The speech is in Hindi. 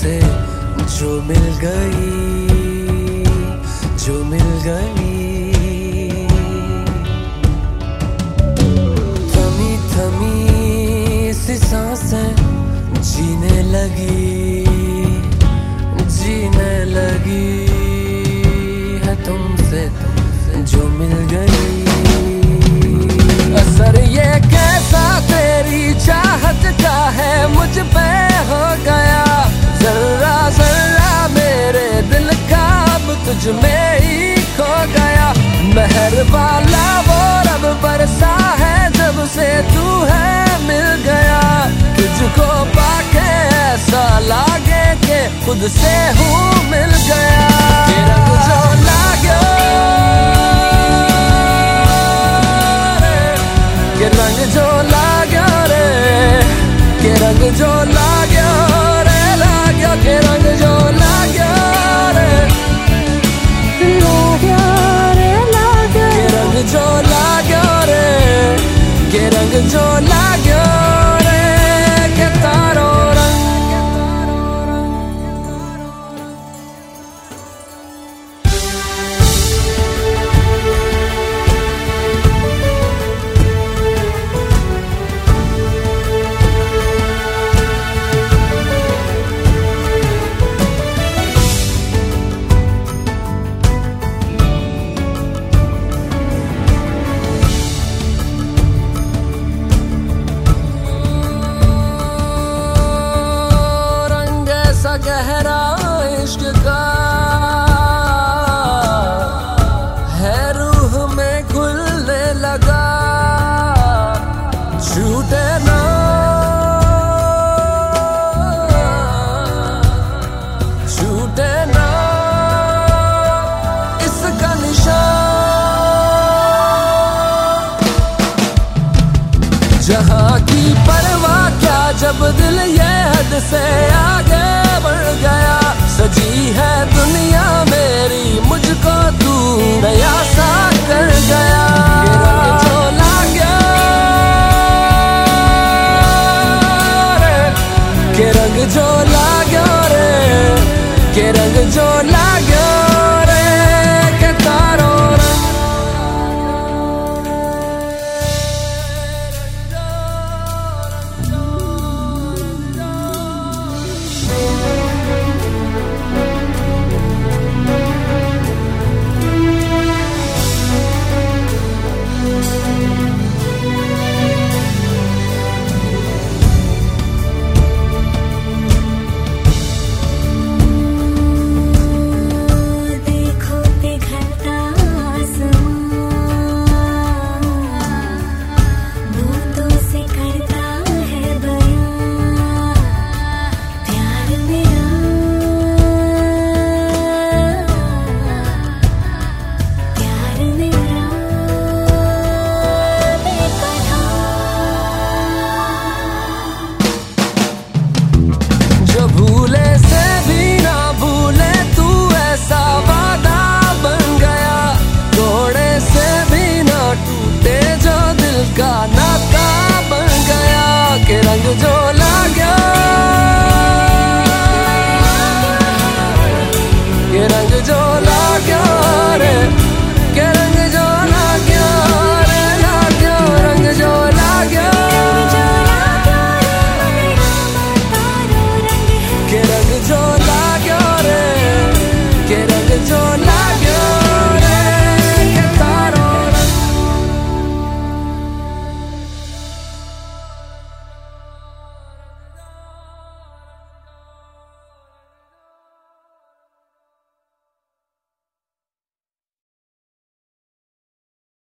तुमसे जो मिल गई, जो मिल गई। थमी थमी सी सांसें जीने लगी, जीने लगी है तुमसे जो मिल गई। असर ये कैसा तेरी चाहत का है मुझ पे हो गया, जर्रा जर्रा मेरे दिल का अब तुझ में ही खो गया। मेहर वाला वो रब बरसा है जब से तू है मिल गया। तुझको पाके ऐसा लागे के खुद से हूँ मिल गया। के रंग जो लागो रे, के रंग जो लागो रे, के रंग जो लागो रे, लागो के रंग जो लागो रे, लागो रे, लागो के रंग जो लागो रे, के रंग जो लागो रे, के तारो गहरा इश्क का है रूह में खुलने लगा। छूटे ना छूटे ना इसका निशान, जहां की परवाह क्या जब दिल ये हद से आगे बढ़ गया। सजी है दुनिया मेरी मुझको तू नया सा कर गया। के रंग जो लागो रे, के रंग जो लागो रे, के रंग जो लागो